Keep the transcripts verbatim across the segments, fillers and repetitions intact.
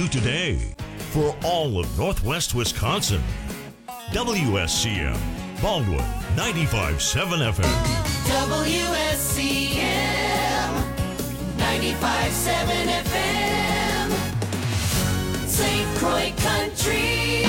to today for all of Northwest Wisconsin. W S C M, Baldwin, ninety-five point seven F M. W S C M, ninety-five point seven F M. Saint Croix Country.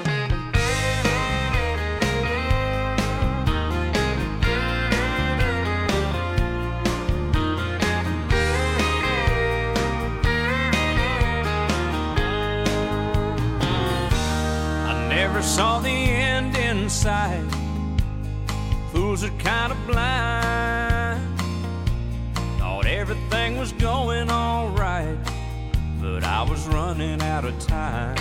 Never saw the end in sight. Fools are kind of blind. Thought everything was going all right, but I was running out of time.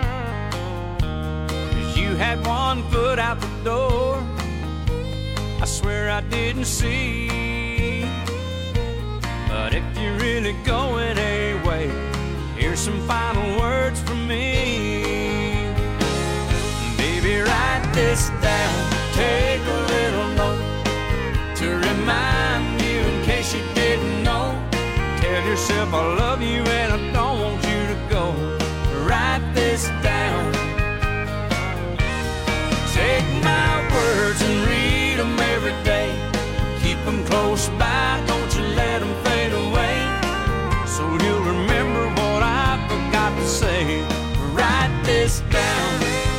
'Cause you had one foot out the door, I swear I didn't see. But if you're really going away, here's some final words from me. Write this down, take a little note to remind you in case you didn't know. Tell yourself I love you and I don't want you to go. Write this down. Take my words and read them every day. Keep them close by, don't you let them fade away. So you'll remember what I forgot to say. Write this down.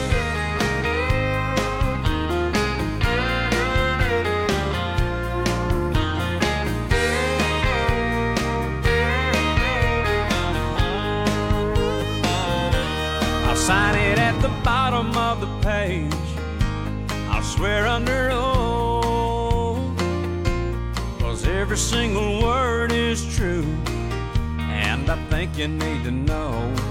Sign it at the bottom of the page. I'll swear under oath, 'cause every single word is true, and I think you need to know.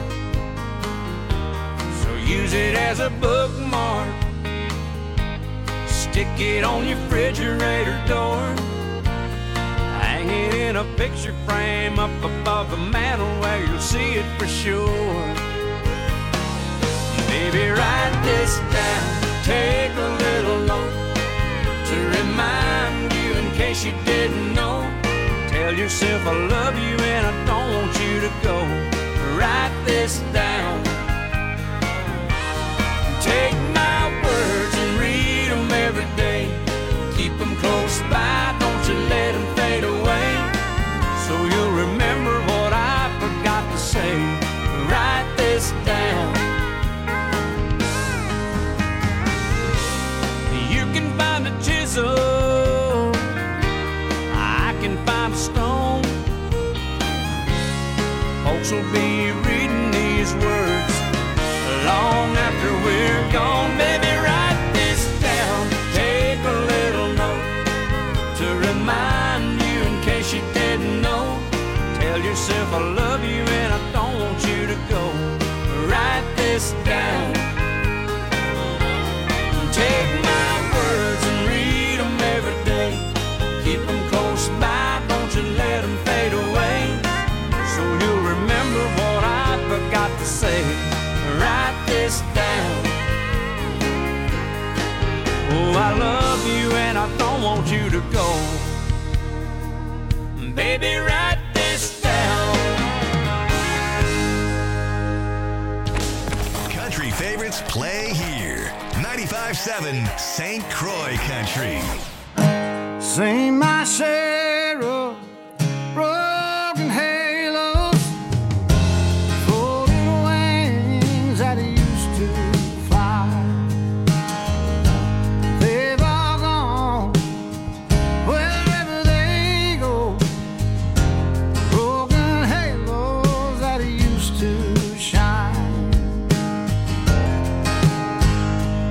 So use it as a bookmark, stick it on your refrigerator door, hang it in a picture frame up above the mantel where you'll see it for sure. Baby, write this down, take a little note to remind you in case you didn't know. Tell yourself I love you and I don't want you to go. Write this down. Take my words and read them every day. Keep them close by, don't you let them fade away. So you'll remember what I forgot to say. Write this down. Find a chisel, I can find a stone. Folks will be reading these words long after we're gone. Baby, write this down, take a little note to remind you in case you didn't know. Tell yourself I love you and I don't want you to go. Write this down. Take my words and read them every day. Keep them close by, don't you let them fade away. So you'll remember what I forgot to say. Write this down. Oh, I love you and I don't want you to go. Baby, write this down. Country favorites play here. ninety-five point seven Saint Croix Country. Sing my share of broken halos, folding wings that used to fly. They've all gone wherever they go. Broken halos that used to shine.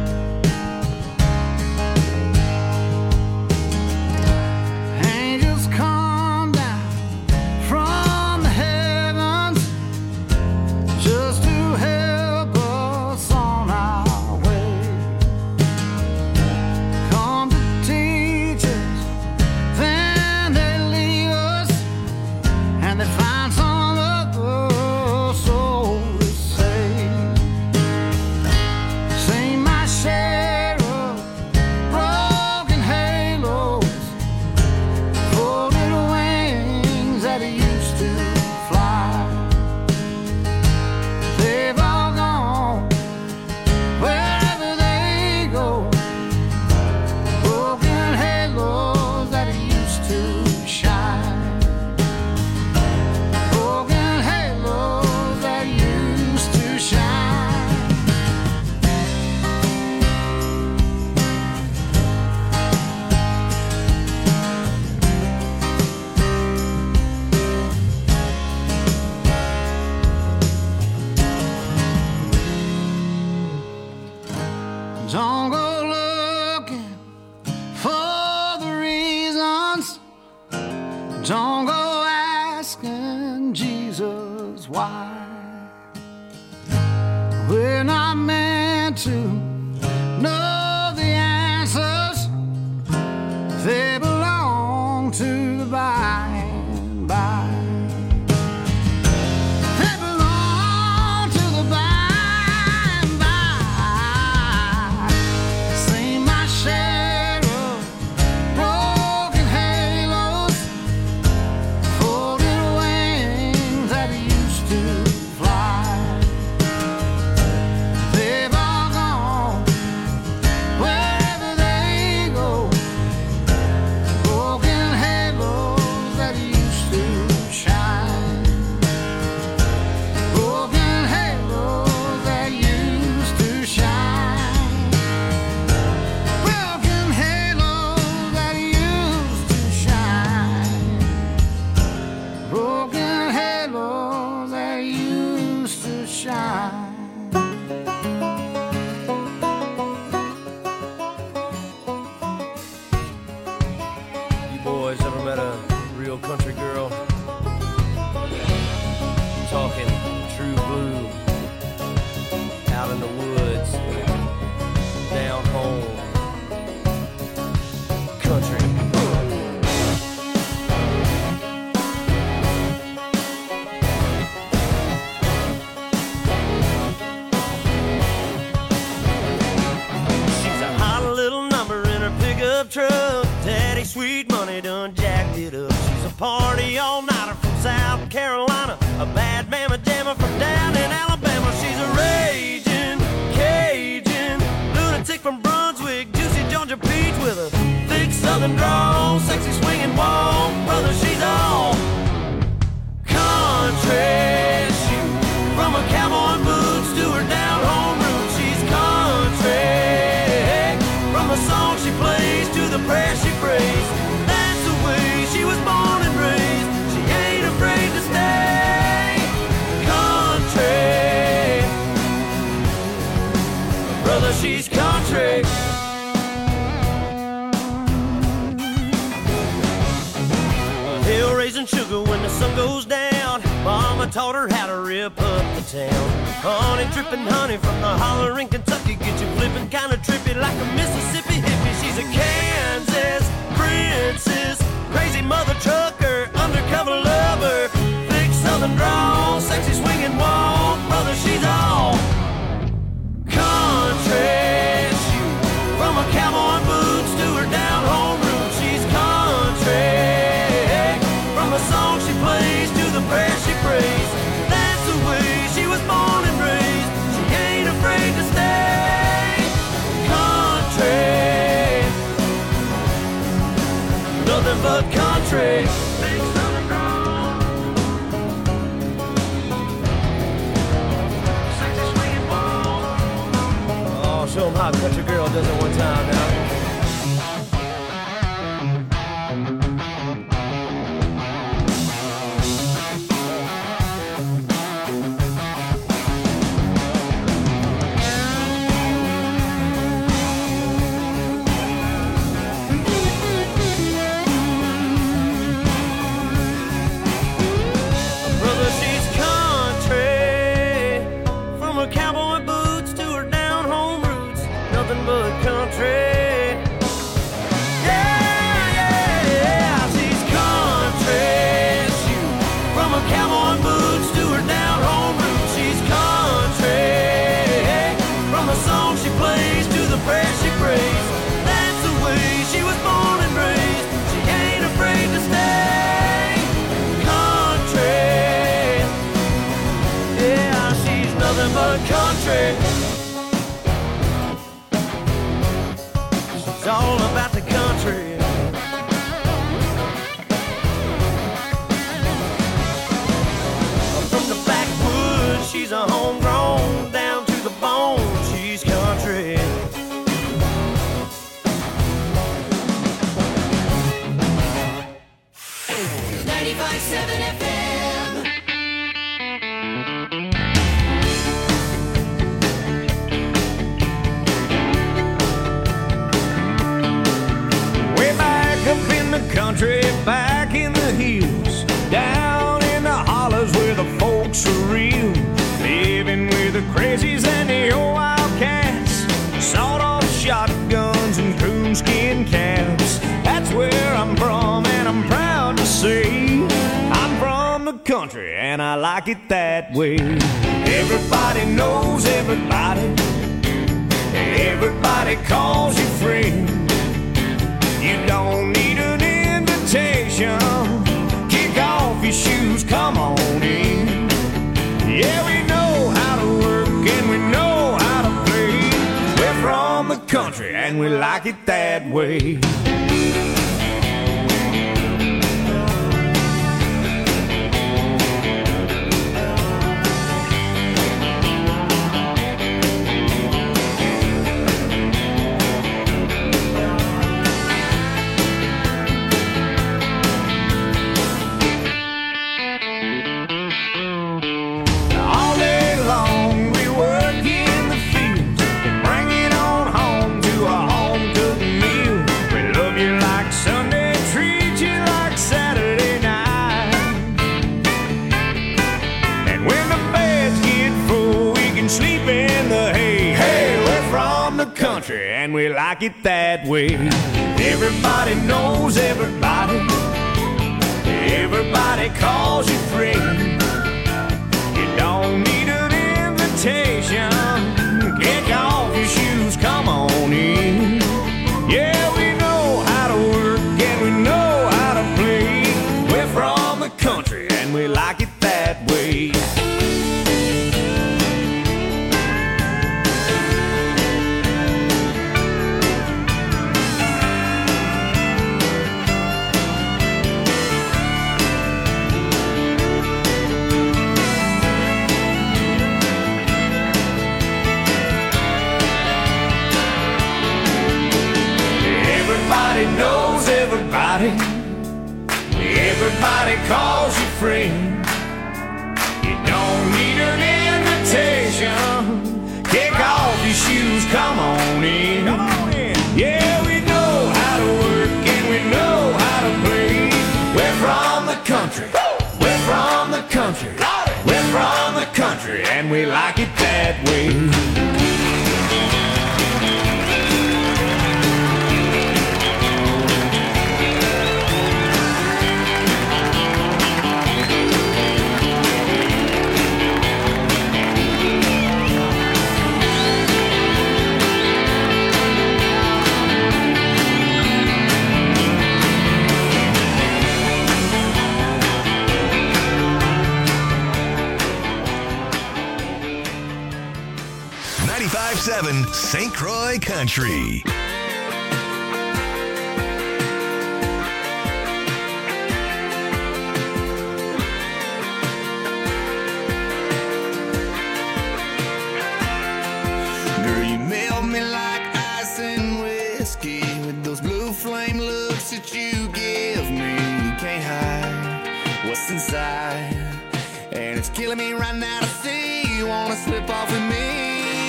Angels Don't go looking for the reasons. Don't go asking Jesus why. We're not meant to know the answers. They belong to the by and by. They belong to the by and by. Seen my share of broken halos, folded wings that used to fly. They've all gone wherever they go. Broken halos that used to shine. Broken halos that used to shine. Broken halos that used to shine. Broken halos that used to shine. You boys ever met a real country girl? Talking true blue, out in the woods, down home, country. She's a hot little number in her pickup truck. Daddy sweet money done jacked it up. She's a party all-nighter from South Carolina, a bad mama jammer from down in Alabama. She's a raging Cajun lunatic from Brunswick, juicy Georgia peach with a thick southern drawl, sexy swinging walk. Brother, she's all country. She, from her cowboy boots to her down home roots, she's country. From the song she plays to the prayer she prays, that's the way she was born and raised. She ain't afraid to stay country. Brother, she's country. Hill raising sugar when the sun goes down. Mama taught her how to rip up the town. Honey dripping honey from the holler in Kentucky, get you flipping kinda trippy like a Mississippi hippie. She's a Kansas princess, crazy mother trucker, undercover lover, thick southern drawl, sexy swinging walk. Brother, she's all country. She, from her cowboy boots to her down home roots, she's country. From the song she plays to the prayer she prays, that's the way she was born and raised. She ain't afraid to stay country. Nothing but country. Big southern drawl, sexy swinging walk. Oh, show 'em how a country girl does it one time now. Brother, she's country. From her cowboy boots to her down home roots, nothing but country. Yeah, yeah, yeah, she's country. She, from her cowboy boots to her down home roots, she's country. From the song she plays to the prayer she prays, that's the way she was born and raised. She ain't afraid to stay country. Yeah, she's nothing but country. She's all about the country. From the backwoods, she's a homegrown, down to the bone, she's country. ninety-five seven F M. country, back in the hills, down in the hollers where the folks are real, living with the crazies and the old wildcats, sawed-off shotguns and coonskin caps. That's where I'm from, and I'm proud to say I'm from the country, and I like it that way. Everybody knows everybody, everybody calls you friend. You don't need an invitation. Kick off your shoes, come on in. Yeah, we know how to work and we know how to play. We're from the country and we like it that way. And we like it that way. Everybody knows everybody, everybody calls you friend. You don't need an invitation. Kick off your shoes, come on in. Yeah, we know how to work and we know how to play. We're from the country and we like it that way. Knows everybody, everybody calls you friend. You don't need an invitation. Kick off your shoes, come on in. Come on in. Yeah, we know how to work and we know how to play. We're from the country, we're from the country, we're from the country, and we like it that way. ninety-five seven Saint Croix Country. Girl, you melt me like ice and whiskey with those blue flame looks that you give me. You can't hide what's inside, and it's killing me right now to see you wanna slip off with me.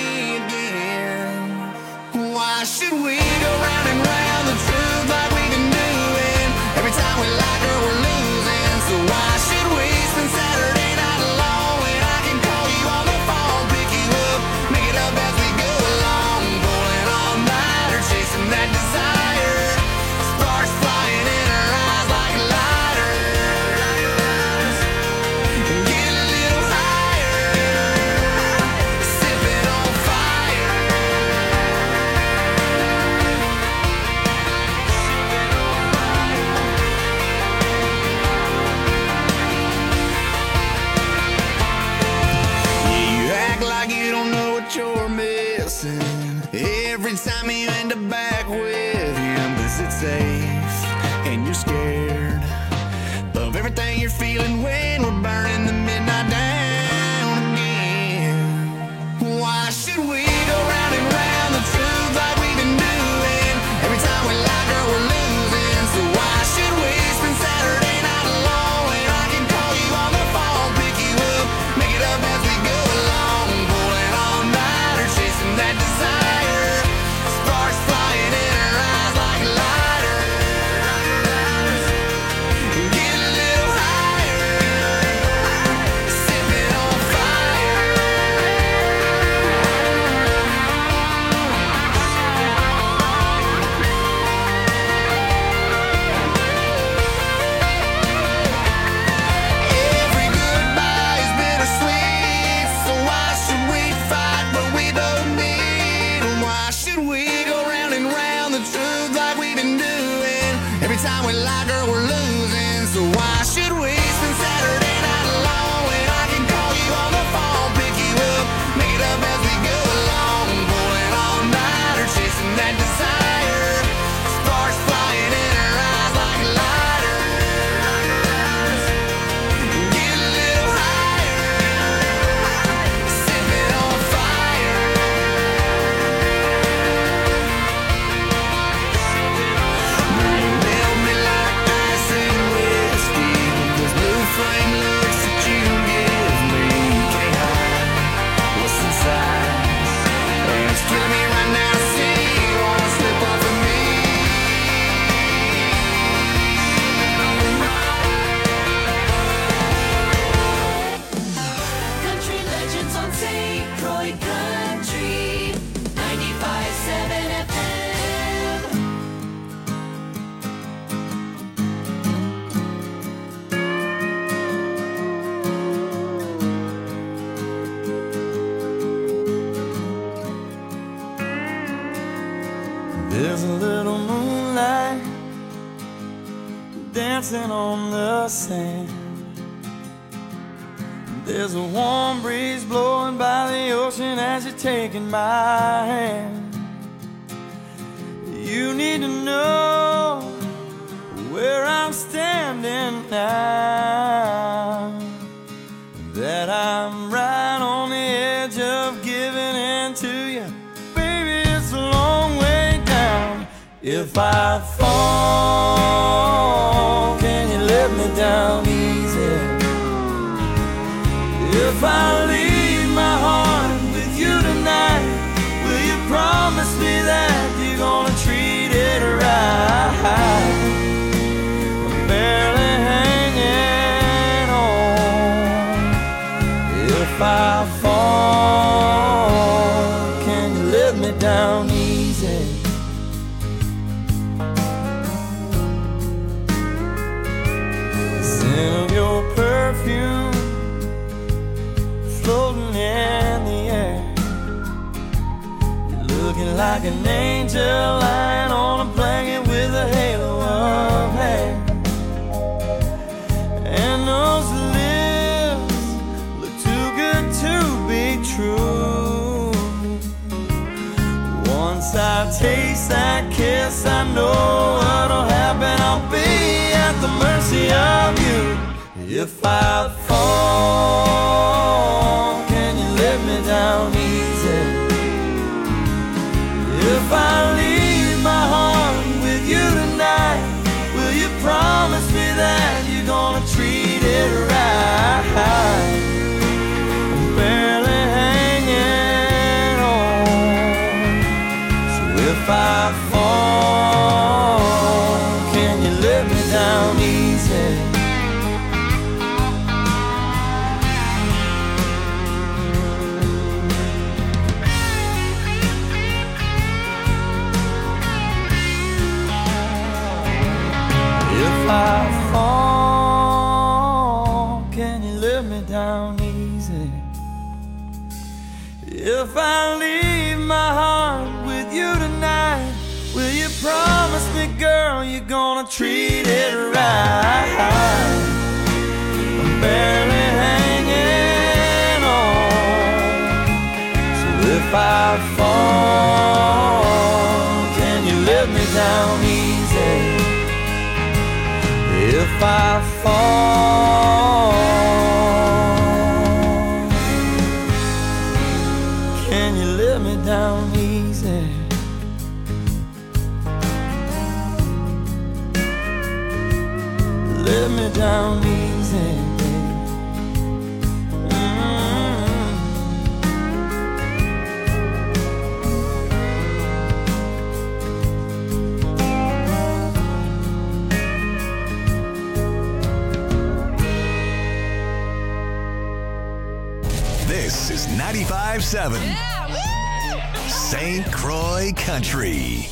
Why should we go round and round the truth like we've been doing? Every time we like her, we're losing. So why should we spend Saturday night alone when I can call you on the phone, pick you up, make it up as we go along, pulling all night or chasing that desire, sparks flying in her eyes like lighters, and get a little higher, sipping on fire. You're missing every time you end up back with him, 'cause it's safe and you're scared of everything you're feeling when we're burning the midnight down again. Why should we go round and round the truth like we've been doing? Every time we like her, we're losing. So why should we spend Saturday night alone when I can call you on the phone, pick you up, make it up as we go along, pulling all night or chasing that desire, sparks flying in her eyes like lighters. we like her, we're losing. So why should we spend Saturday night alone when I can call you on the phone, pick you up, make it up as we go along, pulling all night or chasing that desire, sparks flying in her eyes like lighters. Get a little higher, set it on fire. Melt me like ice and whiskey, those blue flame looks that you give me can't hide what's inside, and it's killing me right now to see you wanna slip off of me. Country legends on Saint Croix Country ninety-five point seven F M. There's a little moonlight dancing on the sand. There's a warm breeze blowing by the ocean as you're taking my hand. You need to know where I'm standing now, that I'm right on the edge of giving in to you. Baby, it's a long way down. If I fall, can you let me down easy? If I leave my heart with you tonight, will you promise me that you're gonna treat it right? I'm barely hanging on. If I fall, can you let me down easy? The scent of your perfume floating in the air, you're looking like an angel lying on a blanket with a halo of hair. And those lips look too good to be true. Once I taste that kiss, I know what'll happen. I'll be at the mercy of you. If I fall, can you let me down easy? If I leave my heart with you tonight, will you promise me that you're gonna treat it right? I'm barely hanging on. So if I fall, can you let me down easy? If I fall, can you let me down easy? If I leave my heart with you tonight, will you promise me, girl, you're gonna treat it right? I'm barely hanging on. So if I fall, can you let me down easy? If I fall, can you let me down easy? Let me down easy, baby. Mm-hmm. This is ninety-five point seven Saint Croix Country.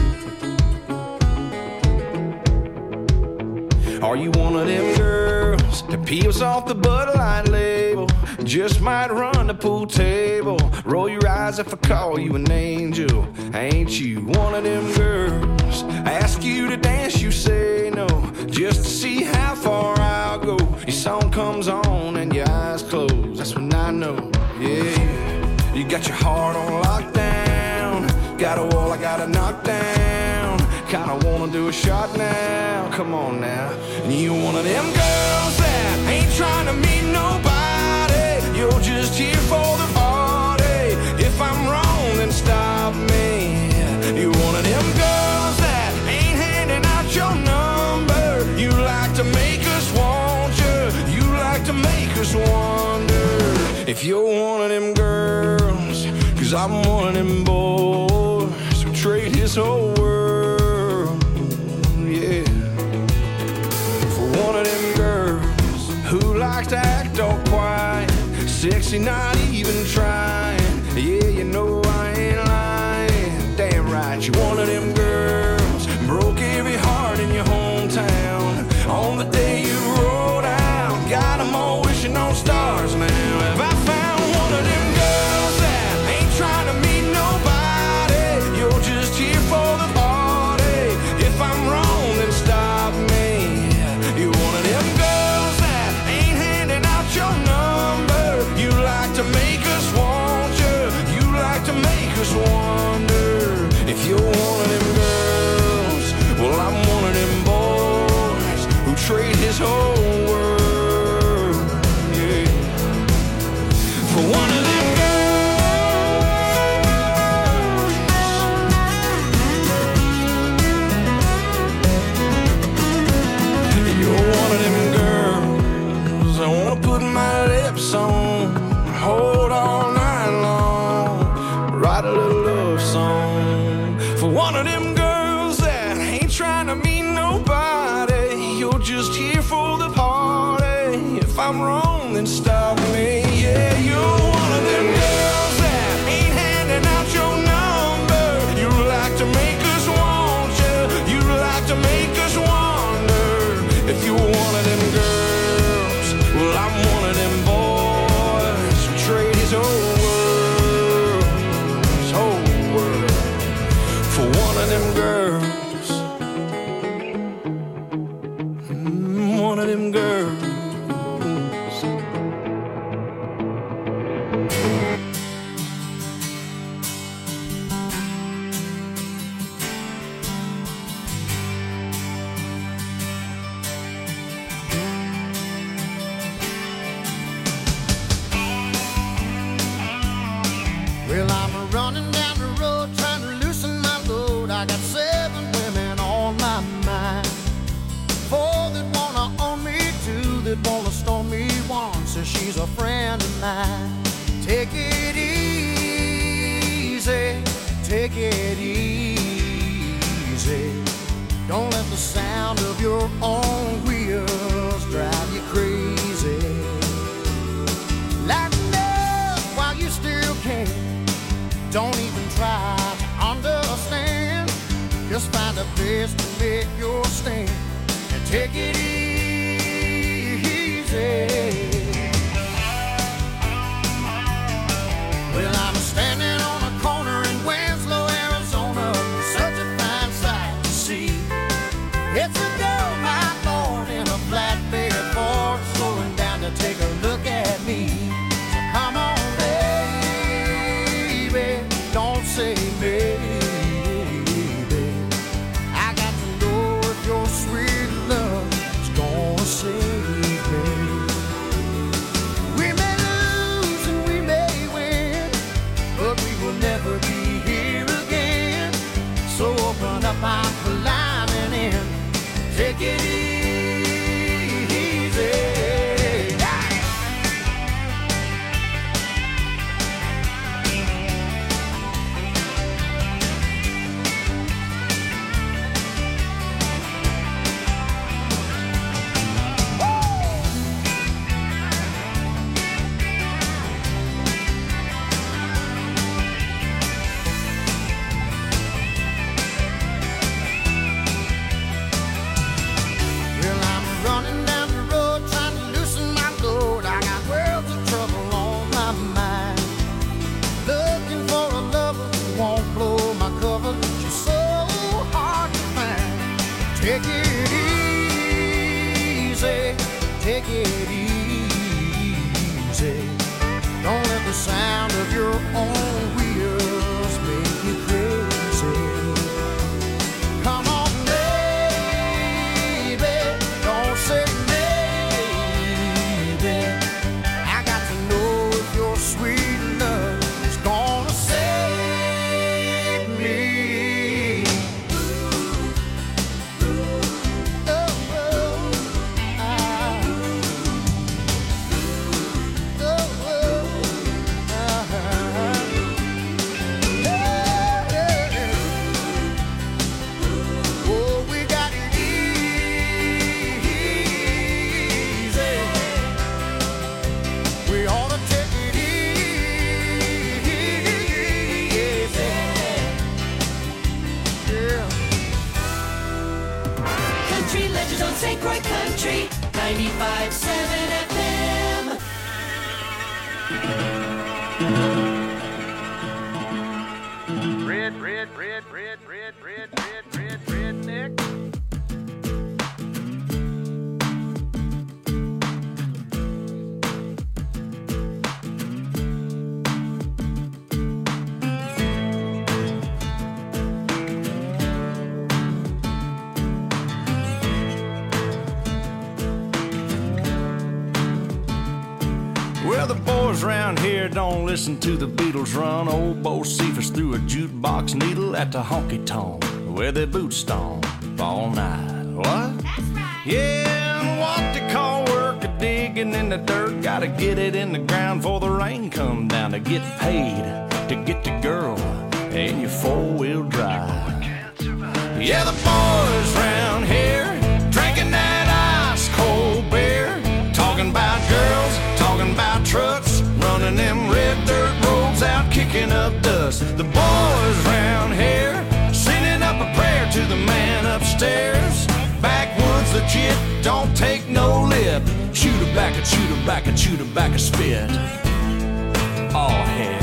Are you one of them girls glass. The peels off the Bud Light label. Just might run the pool table. Roll your eyes if I call you an angel. Ain't you one of them girls? Ask you to dance, you say no. Just to see how far I'll go. Your song comes on and your eyes close. That's when I know, yeah. You got your heart on lockdown. Got a wall I gotta knock down. Kinda wanna do a shot now. Come on now. And you one of them girls that ain't trying to meet nobody. You're just here for the party. If I'm wrong, then stop me. You're one of them girls that ain't handing out your number. You like to make us want you. You like to make us wonder if you're one of them girls. Cause I'm one of them boys who trade his whole world, yeah, for one of them girls who likes to act all quiet. Sexy, not even trying. Yeah, you know I ain't lying. Damn right, you're one of them girls. Broke every heart in your hometown. On the day you rolled out, got them all wishing on stars now. Have I found one of them girls that ain't trying to meet nobody? You're just here for the party. If I'm wrong, then stop me. You're one of them girls that ain't handing out your number. You like to make us want you. You like to make us wonder if you're one of them girls. Well, I'm one of them boys who trade his whole world, yeah, for one of them girls. You're one of them girls I wanna put my lips on, hold all night long, write a little love song for one of them girls that ain't trying to meet nobody. You're just here for the party. If I'm wrong, then stop me. Yeah, you're one of them girls that ain't handing out your number. You like to make us want you. You like to make us wonder if you're one of them girls. Well, I'm one of them boys who trade his whole world, his whole world, for one of them girls. Mm, one of them girls. Well, I'm running down the road trying to loosen my load. I got seven women on my mind. Four that wanna own me, two that wanna stone me. One says she's a friend of mine. Take it easy, take it easy. Don't let the sound of your own wheels drive you crazy. Lighten up while you still can. Don't even try to understand. Just find a place to make your stand and take it easy. Well, I'm standing on a corner in Winslow, Arizona. Such a fine sight to see. It's a girl, my lord, in a flatbed Ford, slowing down to take a look at me. So come on, baby, don't say maybe. I got to know if your sweet love is gonna save me. We may lose and we may win, but we will never be here again. So open up my climbing in, take it easy. Take it easy, take it easy. Don't let the sound of your own wheels make you crazy. Come on, baby, don't say maybe. I got to know if your sweet love is gonna save me. Saint Croix Country, ninety-five seven F M. Red, red, red, red, red, red, red, red, redneck. Well, the boys around here don't listen to the Beatles run. Old Bo Cephas threw a jukebox needle at the honky-tonk where they boot stomp all night. What? That's right. Yeah, and what they call work a digging in the dirt. Gotta get it in the ground before the rain come down to get paid, to get the girl in your four-wheel drive. Yeah, the boys round here drinking that ice-cold beer, talking about girls, talking about trucks, running them red dirt roads out, kicking up dust. The boys round here sending up a prayer to the man upstairs. Backwoods legit, don't take no lip. Shoot her back and shoot her back and shoot her back a spit. Oh heck.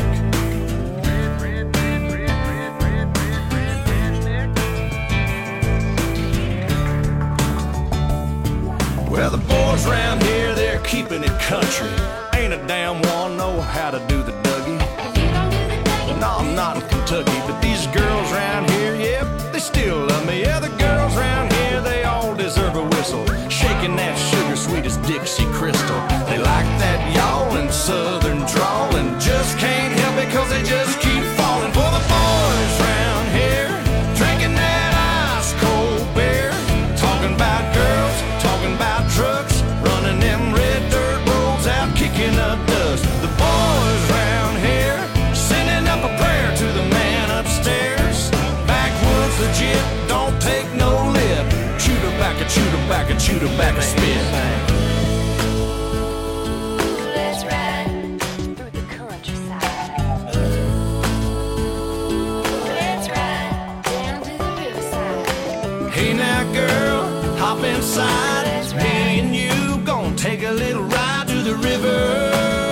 Well, the boys round here, they're keeping it country. Ain't a damn one know how to do the Dougie. No, I'm not in Kentucky, but these girls round here, yep, they still love me. Yeah, the girls round here, they all deserve a whistle, shaking that sugar sweet as Dixie Crystal. They like that yawling southern drawl and just can't help it cause they just keep falling for the boys round here, drinking that ice cold beer, talking about girls, talking about trucks, running them red dirt roads out, kicking up dust. The boys round here sending up a prayer to the man upstairs. Backwoods legit, don't take no lip. Shoot her back and shoot her back and shoot her back a spit. Let's ride through the countryside. Let's ride down to the riverside. Hey now girl, hop inside. Me and you gon' take a little ride to the river.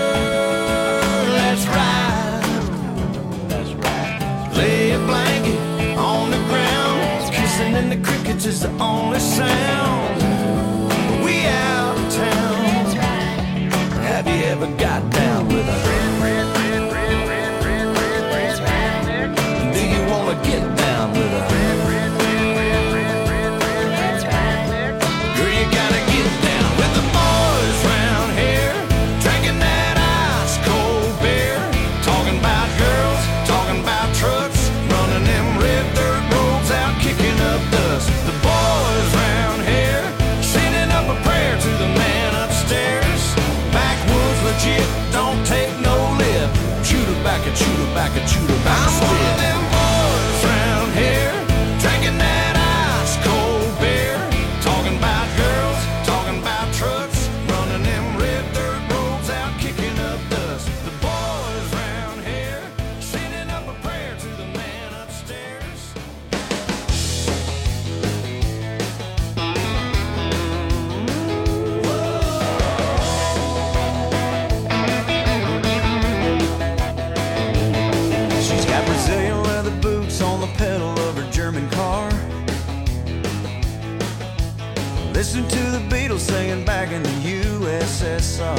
Let's ride. Let's ride. Lay a blanket on the ground. Kissing in the crickets is the only sound. We out of town. Let's ride. Have you ever got down with a Let's ride. Do you wanna get down with a Let's ride. Girl, you gotta get down with the boys round here, drinking Listen to the Beatles singing back in the U S S R.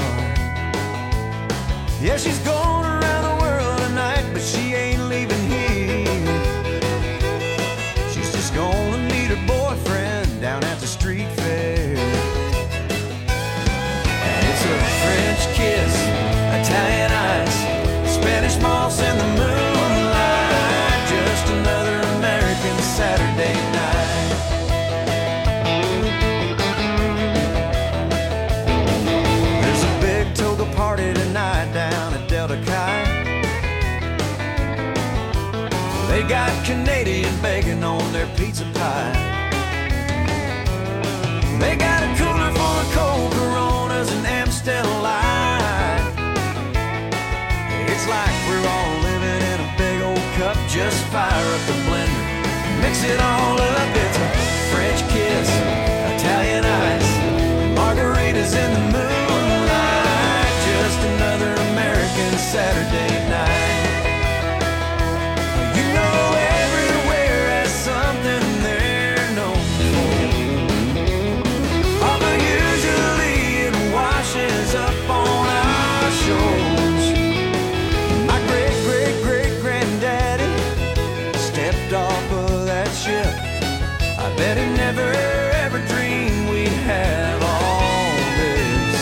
Yeah, she's going around the world tonight, but she ain't leaving here. She's just gonna meet her boyfriend down at the street fair. And it's a French kiss, Italian ice, Spanish moss in the moonlight, just another American Saturday night. There's a big toga party tonight down at Delta Chi. They got Canadian bacon on their pizza pie. They got a cooler full of cold Coronas and Amstel Light. It's like we're all living in a big old cup. Just fire up the blender, mix it all up. It's a French kiss, Italian ice, margaritas in the moonlight, just another American Saturday night. You know everywhere has something they're known for, although usually it washes up on our shores. My great, great, great granddaddy stepped off of that ship. I bet he never ever dreamed we'd have all this.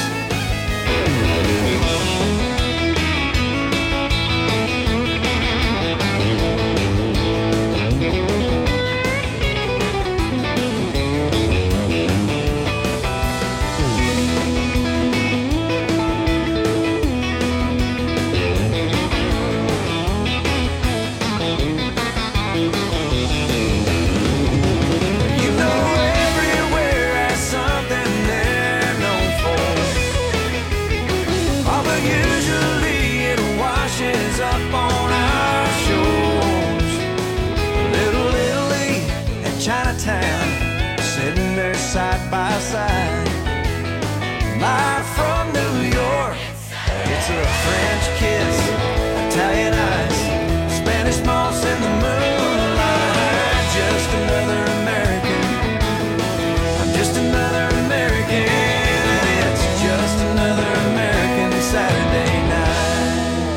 You know everywhere has something they're known for, although usually it washes up on our shores. Little Italy and Chinatown, sitting there side by side. Live from New York, it's a French kiss, Italian ice, Spanish moss in the moonlight, just another American. I'm just another American, and it's just another American Saturday night.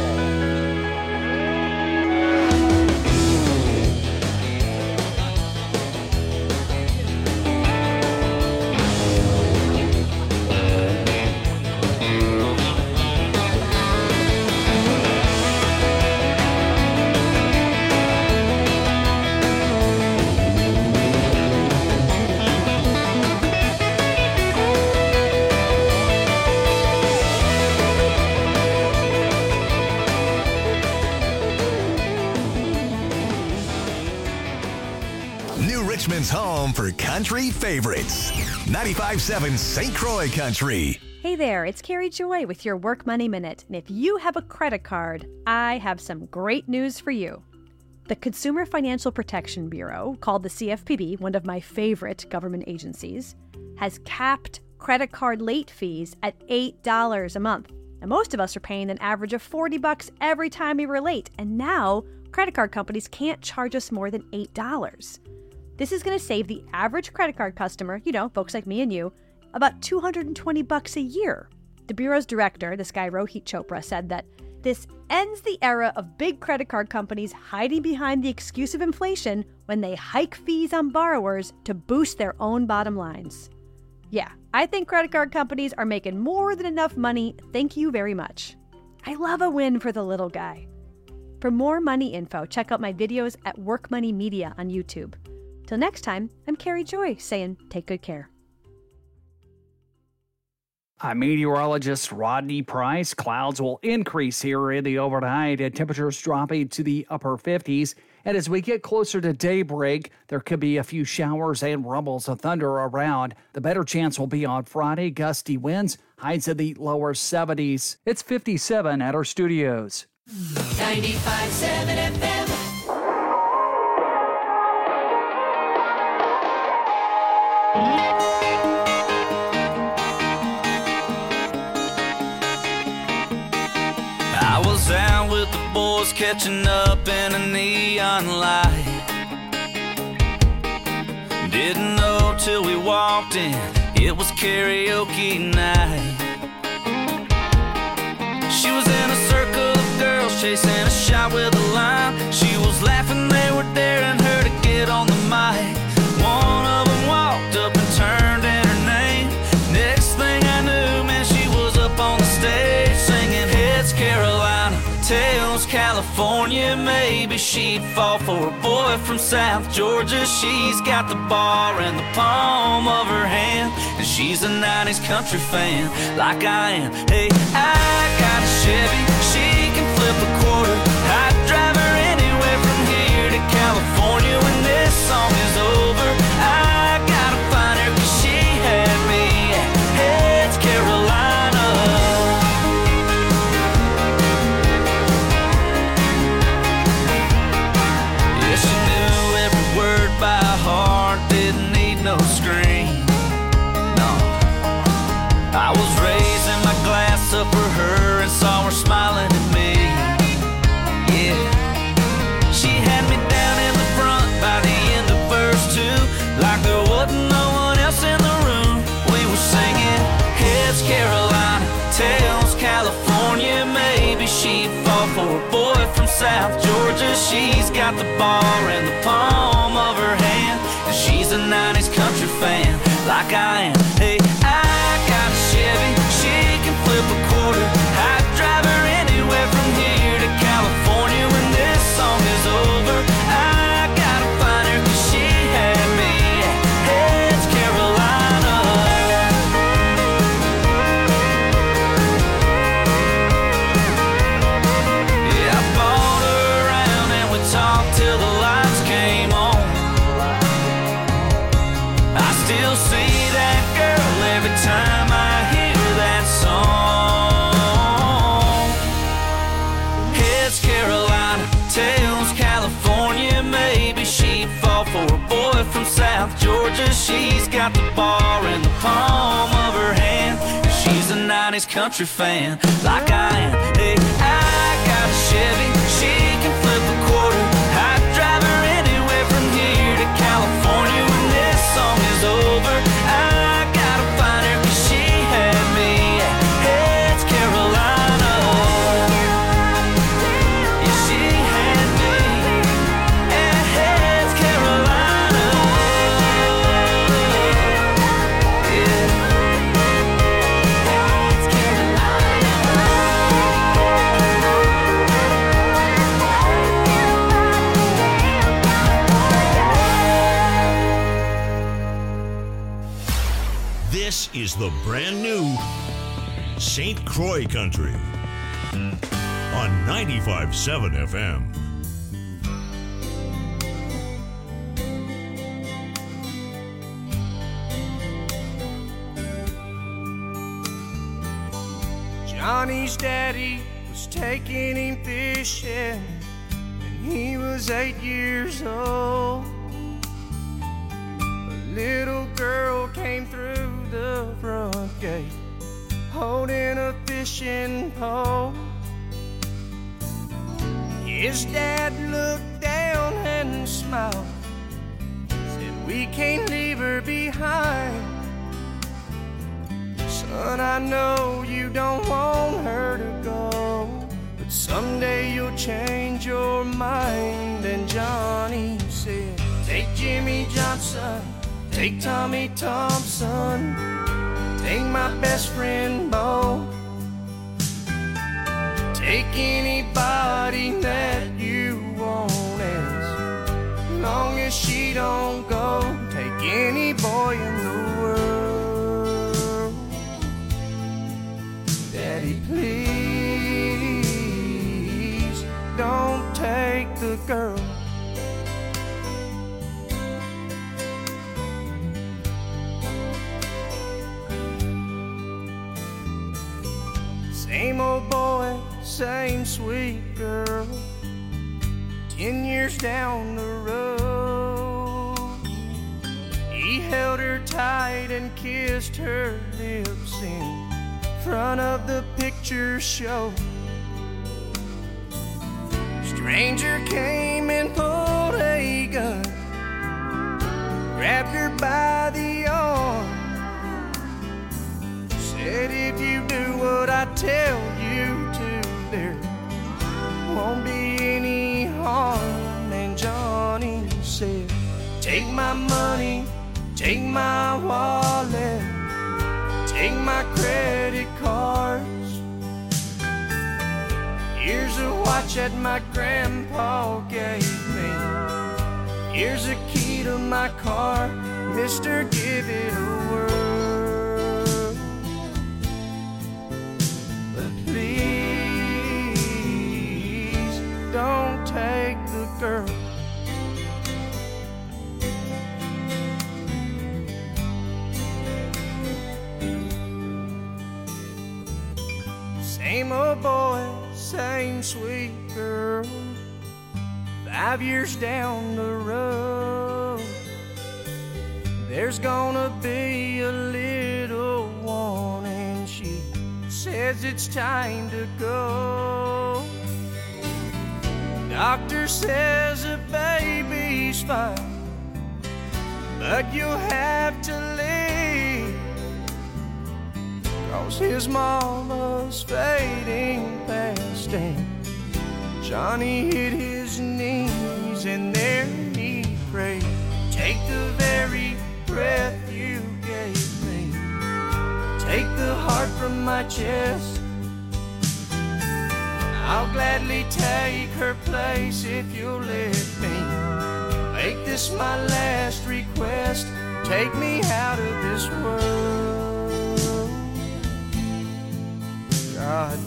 New Richmond's home for country favorites. ninety-five seven Saint Croix Country. Hey there, it's Carrie Joy with your Work Money Minute. And if you have a credit card, I have some great news for you. The Consumer Financial Protection Bureau, called the C F P B, one of my favorite government agencies, has capped credit card late fees at eight dollars a month. And most of us are paying an average of forty bucks every time we were late. And now credit card companies can't charge us more than eight dollars. This is going to save the average credit card customer, you know, folks like me and you, about two hundred twenty bucks a year. The Bureau's director, this guy Rohit Chopra, said that this ends the era of big credit card companies hiding behind the excuse of inflation when they hike fees on borrowers to boost their own bottom lines. Yeah, I think credit card companies are making more than enough money. Thank you very much. I love a win for the little guy. For more money info, check out my videos at Work Money Media on YouTube. Till next time, I'm Carrie Joy saying take good care. I'm meteorologist Rodney Price. Clouds will increase here in the overnight and temperatures dropping to the upper fifties. And as we get closer to daybreak, there could be a few showers and rumbles of thunder around. The better chance will be on Friday. Gusty winds, highs in the lower seventies. It's fifty-seven at our studios. ninety-five seven F M. I was out with the boys catching up in a neon light. Didn't know till we walked in, It was karaoke night. She was in a circle of girls chasing a shot with a line. She was laughing, they were daring her to get on the mic. One of them walked up and turned in her name. Next thing I knew, man, she was up on the stage singing Heads Carolina, Tails California. Maybe she'd fall for a boy from South Georgia. She's got the bar in the palm of her hand, and she's a nineties country fan like I am. Hey, I got a Chevy, she can flip a quarter. I'd drive her anywhere from here to California. When this song is over, I gotta find her, 'cause she had me at Heads Carolina. Yeah, she knew every word by heart, didn't need no screen. No, I was raising my glass up for her and saw her smiling at me. Yeah, she had me down in the front by the end of verse two, like there wasn't no one else in the room. We were singing Heads Carolina, Tails California. Maybe she'd fall for a boy from South Georgia. She's got the bar in the palm of her hand, and she's a nineties country fan like I am. Hey, I got a Chevy, she can flip a quarter. I'd drive her anywhere from here to California. When this song is over, I gotta find her, 'cause she had me at Heads Carolina. Yeah, I bought her around and we talked till the lights came on. I still see that girl every time I hear that song. Heads Carolina, Tails California. Maybe she'd fall for a boy from South Georgia. She's got the bar in the palm of her hand, and she's a nineties country fan like I am. Hey, I got a Chevy, she can flip a quarter. I'd drive her anywhere from here to California. When this song is over, I gotta find her, 'cause she had me at Heads Carolina. Yeah, she had me at Heads Carolina. Yeah. Heads Carolina. This is the brand new Saint Croix Country on ninety-five point seven F M. Johnny's daddy was taking him fishing when he was eight years old. A little girl came through the front gate holding a fishing pole. His dad looked down and smiled, said, "We can't leave her behind. Son, I know you don't want her to go, but someday you'll change your mind." And Johnny said, "Take Jimmy Johnson, take Tommy Thompson, take my best friend Bo, take anybody that you want, as long as she don't go. Take any boy in the world. Daddy, please don't take the girl." Same old boy, same sweet girl. Ten years down the road, he held her tight and kissed her lips in front of the picture show. Stranger came and pulled a gun, grabbed her by the arm, tell you to. There won't be any harm. And Johnny said, take my money, take my wallet, take my credit cards. Here's a watch that my grandpa gave me. Here's a key to my car. Mister, give it a whirl. But please don't take the girl. Same old boy, same sweet girl. Five years down the road, there's gonna be a little one, and she says it's time to go. Doctor says the baby's fine, but you'll have to leave, 'cause his mama's fading fast. And Johnny hit his knees and there he prayed, take the very breath you gave me, take the heart from my chest. I'll gladly take her place if you'll let me make this my last request. Take me out of this world. God,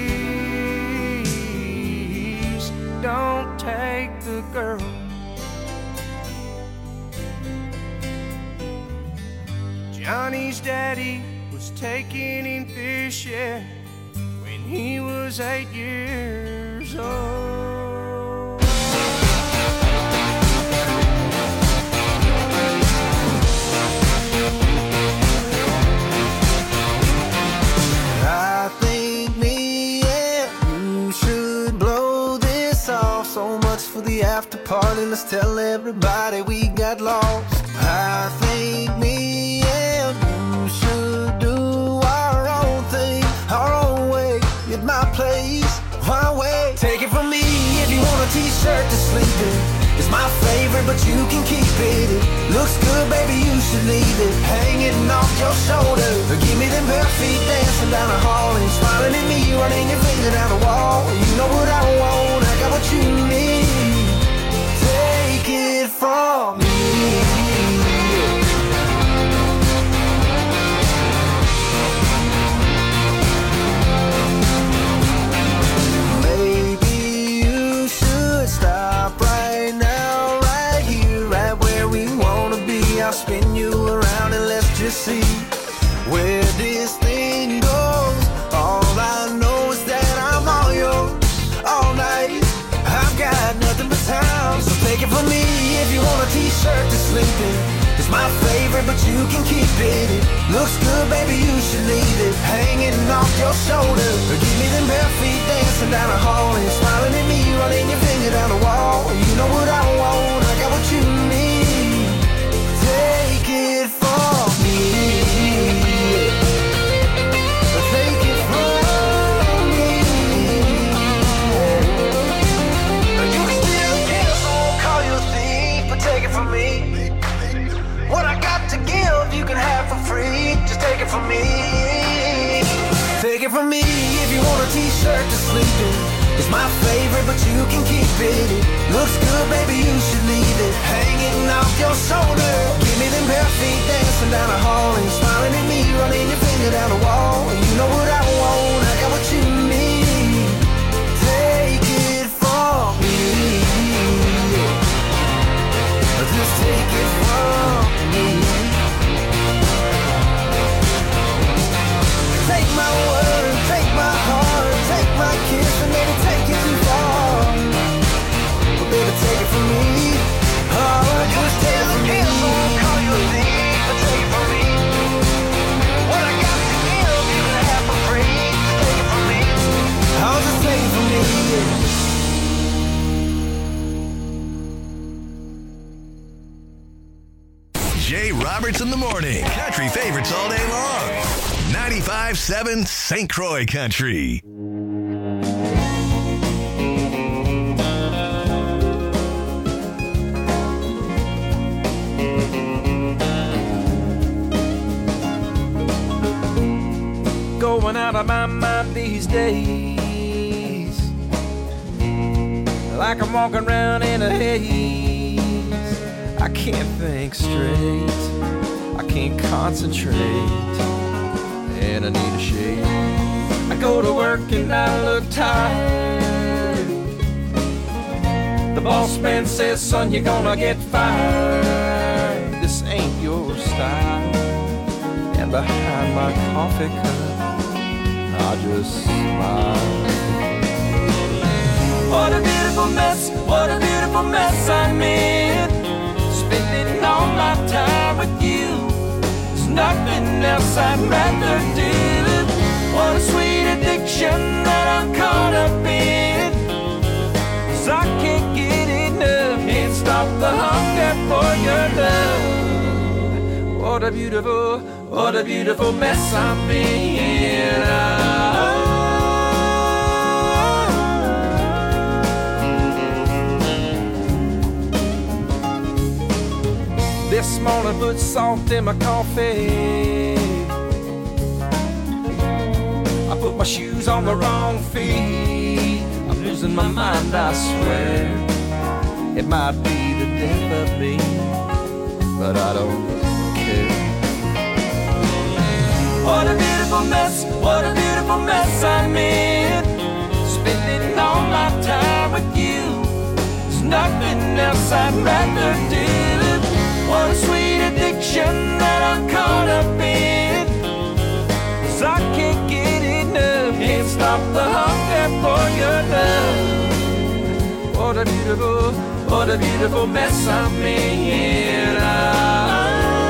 please don't take the girl. Johnny's daddy was taking him fishing when he was eight years old. I think me and you should blow this off. So much for the after party, let's tell everybody we got lost. I think me and you should do our own thing, our own way, at my place, my way. Take it from me if you want a t-shirt to sleep in. It's my favorite, but you can keep it. It looks good, baby, you should leave it hanging off your shoulder. Give me them bare feet dancing down the hall and smiling at me, running your finger down the wall. You know what I want, I got what you need. Take it from me. Maybe you should stop right now, right here, right where we wanna be. I'll spin you around and let's just see where this thing goes. All I know is that I'm all yours all night. I've got nothing but time, so take it from me if you want a t-shirt to sleep in. It's my favorite, but you can keep it. It looks good, baby, you should leave it hanging off your shoulder. Give me them bare feet dancing down the hall and smiling at me, running your finger down the wall. You know what I want, I got what you need. Take it from me. Take it from me. You can still kill, so I won't call you a thief, but take it from me. What I got to give, you can have for free. Just take it from me. Take it from me if you want a t-shirt to sleep in. It's my favorite, but you can keep it. It looks good, baby, you should leave it hanging off your shoulder. Give me them bare feet dancing down the hall and smiling at me, running your finger down the wall. You know what I want, I got what you need. Take it from me. Just take it from me. Take my word, take my heart, take my kiss and maybe take it too far. But baby, take it from me. Oh, just take it from me. I won't call you a thief, but take it from me. What I got to give, you can have for free. Just take it from me. Oh, just take it from me. Jay Roberts in the morning. Country favorites all day long. ninety-five seven Saint Croix Country. Going out of my mind these days, like I'm walking around in a haze. I can't think straight, I can't concentrate, and I need a shade. I go to work and I look tired. The boss man says, son, you're gonna get fired. This ain't your style. And behind my coffee cup, I just smile. What a beautiful mess, what a beautiful mess I'm in. Spending all my time with you. There's nothing else I'd rather do. What a sweet addiction that I'm caught up in. 'Cause I can't get enough, can't stop the hunger for your love. What a beautiful, what a beautiful mess I'm in. Oh. This morning put salt in my coffee. I put my shoes on the wrong feet. I'm losing my mind, I swear. It might be the death of me, but I don't care. What a beautiful mess, what a beautiful mess I'm in. Spending all my time with you. There's nothing else I'd rather do. What a sweet addiction that I'm caught up in. 'Cause I can't get enough, can't stop the hunger for your love. What a beautiful, what a beautiful mess I'm in. Oh.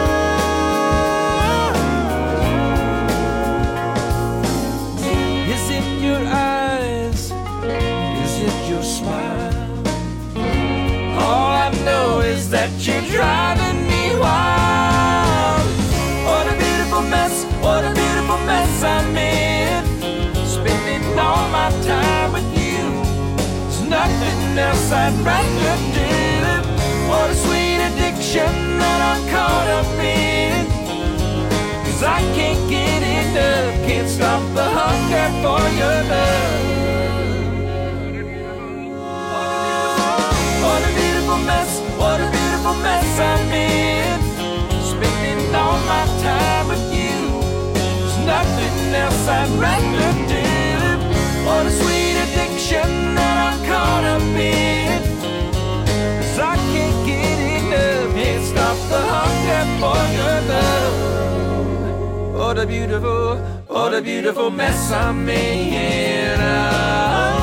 Is it your eyes? Is it your smile? All I know is that you're driving me wild. What a beautiful mess, what a beautiful mess I'm in. Spending all my time with you. There's nothing else I'd rather do. What a sweet addiction that I'm caught up in. 'Cause I can't get enough, can't stop the hunger for your love. What a beautiful mess, what a beautiful mess I'm in. Spending all my time with you. There's nothing else I'd rather do. What a sweet addiction that I'm caught up in. 'Cause I can't get enough, can't stop the hunger for your love. What a beautiful, what a beautiful mess I'm in. Oh.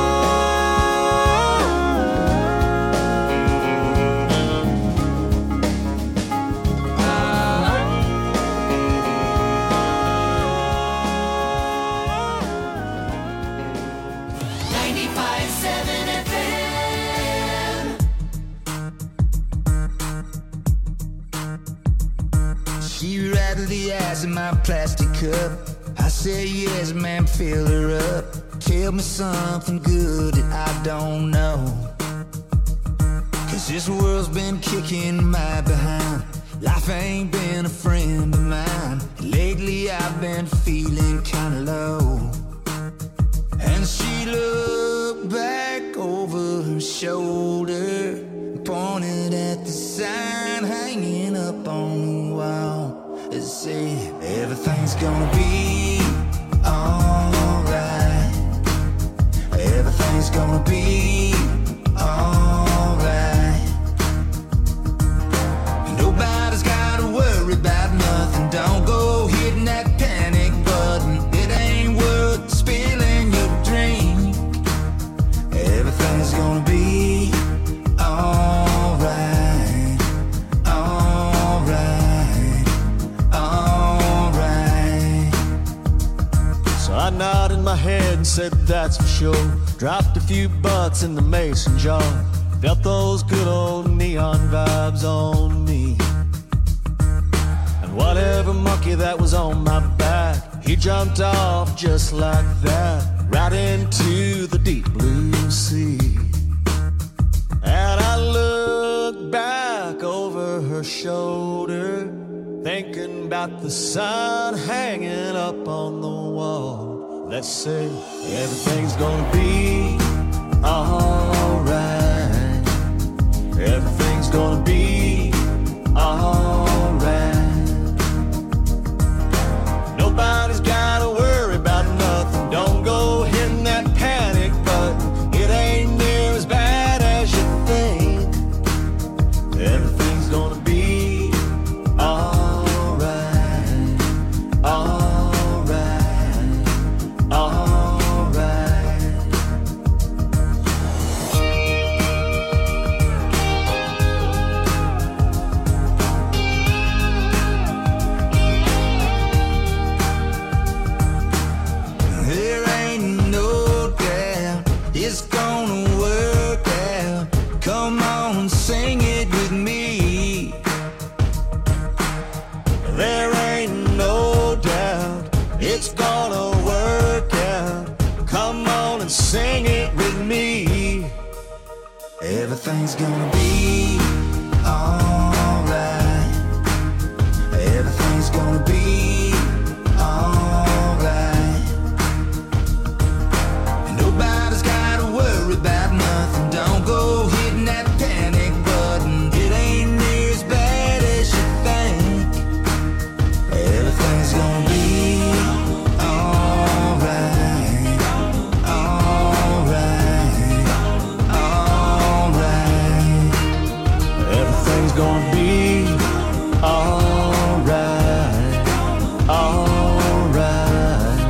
She rattled the ice in my plastic cup. I said yes, ma'am, fill her up. Tell me something good that I don't know. 'Cause this world's been kicking my behind. Life ain't been a friend of mine. Lately I've been feeling kinda low. And she looked back over her shoulder, pointed at the sign hanging up on the wall. It said, everything's gonna be alright. Everything's gonna be alright. Nobody's gotta worry about nothing. Don't go hitting that panic button. It ain't worth spilling your drink. Everything's gonna be alright. Alright. Alright. So I nodded my head and said that's for sure. Dropped a few bucks in the mason jar. Felt those good old neon vibes on me. And whatever monkey that was on my back He jumped off just like that, right into the deep blue sea. And I looked back over her shoulder, thinking about the sign hanging up on the wall that said, everything's gonna be alright. Everything's gonna be alright. Nobody's gotta worry about nothing. Don't go hitting that panic button. It ain't near as bad as you think. Everything's gonna be alright, alright, alright. There ain't no doubt it's gonna work out. Come on, sing it with me. There ain't no doubt it's gonna work out. Come on and sing it with me. Everything's gonna be alright. Everything's gonna be alright. Nobody's gotta worry about nothing. Don't go hitting that panic button. It ain't near as bad as you think. Everything's gonna be alright, alright, alright. Everything's gonna be alright, alright,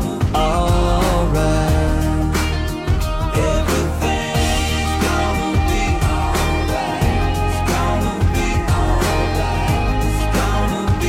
alright. Everything's gonna be alright. It's gonna be alright. It's gonna be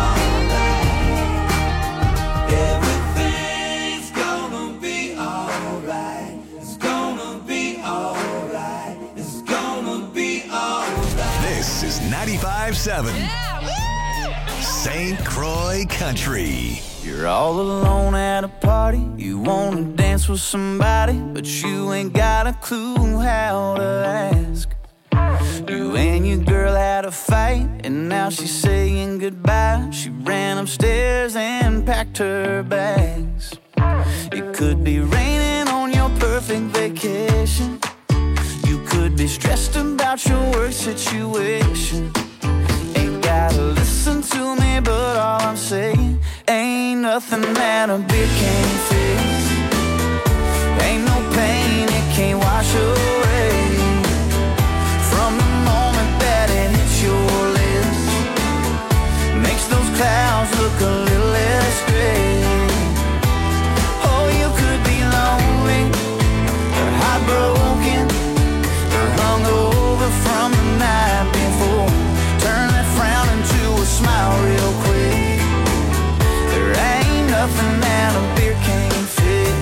alright. Everything's gonna be alright. It's gonna be alright. It's gonna be alright. This is ninety-five seven Saint Croix Country. You're all alone at a party. You wanna dance with somebody, but you ain't got a clue how to ask. You and your girl had a fight, and now she's saying goodbye. She ran upstairs and packed her bags. It could be raining on your perfect vacation. You could be stressed about your work situation. Ain't gotta listen to me, but all I'm saying, ain't nothing that a beer can't fix. Ain't no pain it can't wash away. From the moment that it hits your lips, makes those clouds look a little less gray. Oh, you could be lonely, or heartbroken, or hungover from the night before. Turn that frown into a smile real quick. There ain't nothing that a beer can't fix.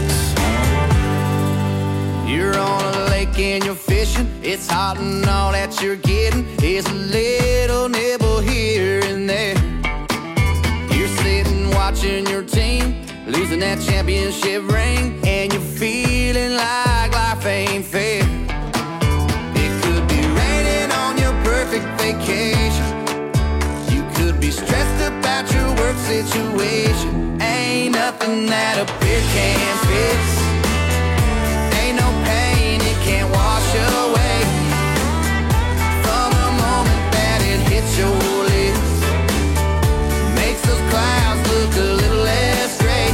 You're on a lake and you're fishing. It's hot and all that you're getting is a little nibble here and there. You're sitting watching your team losing that championship ring, and you're feeling like life ain't fair. It could be raining on your perfect vacation. You could be stressed about your work situation. Ain't nothing that a beer can't fix. Ain't no pain it can't wash away. From the moment that it hits your lips, makes those clouds look a little less gray.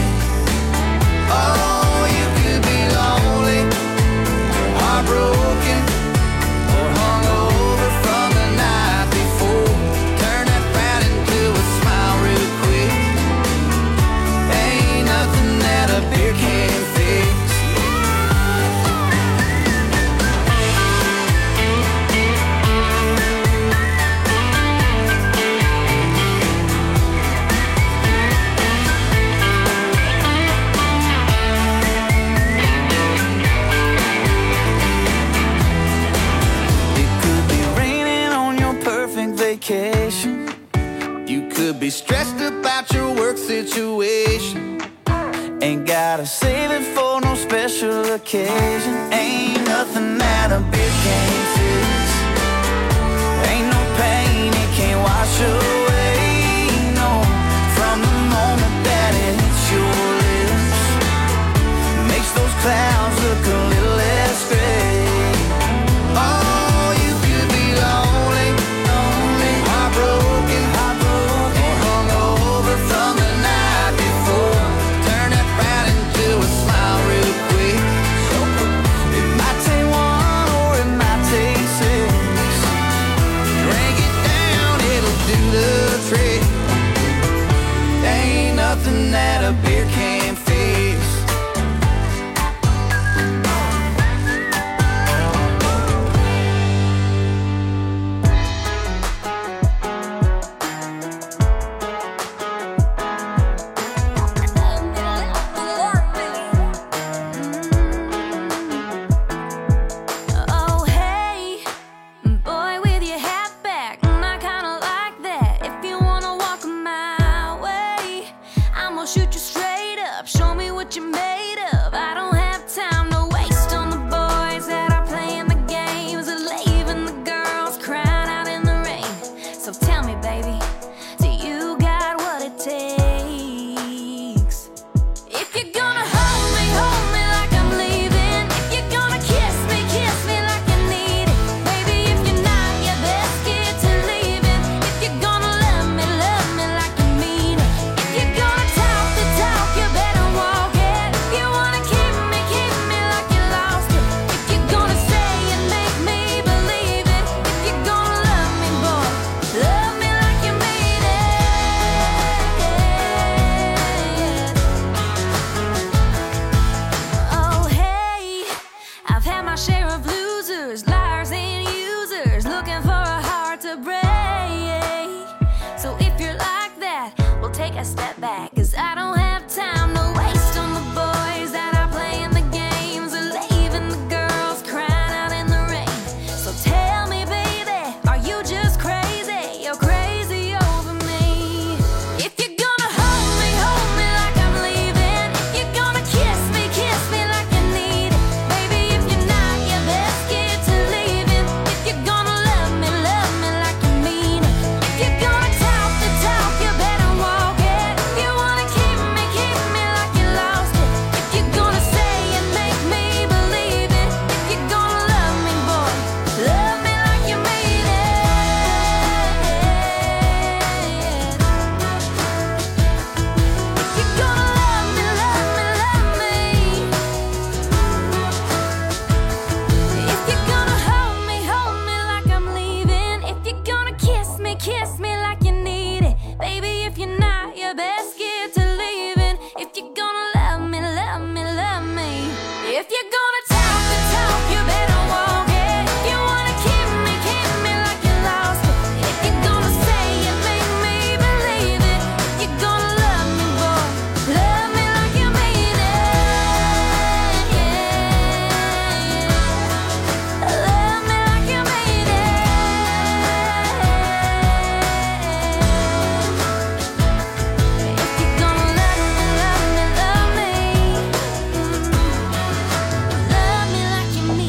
Oh, you could be lonely, or heartbroken, or hungover from the night before. Turn that frown into a smile real quick. Ain't nothing that a beer can't fix. could be stressed about your work situation. Ain't gotta save it for no special occasion. Ain't nothing that a beer can't fix. Ain't no pain it can't wash away. No, from the moment that it hits your lips, makes those clouds look a little less gray. Oh, you could be lonely, lonely, heartbroken, heartbroken, or hungover from the night before. Turn that frown into a smile real quick. It might take one or it might take six. Drink it down, it'll do the trick. Ain't nothing that a beer can't fix. Oh, hey, boy with your hat back, I kinda like that. If you wanna walk my way, I'm gonna shoot you straight up. Show me what you're made of. I don't have time to waste on the boys that are playing the games and leaving the girls crying out in the rain. So tell me, baby, do you got what it takes? If you're gonna hold me, hold me like I'm leaving. If you're gonna kiss me, kiss me like you need it. Baby, if you're not, you best get to leaving. If you're gonna love me, love me like you mean it. If you're gonna talk the talk, you better walk it. If you wanna keep me, keep me like you lost it. If you're gonna say and make me believe it. If you're gonna love me, boy, love me like you mean it. Oh, hey, I've had my share of losers, liars and users, looking for a heart to break. So if you're like that, we'll take a step back, 'cause I don't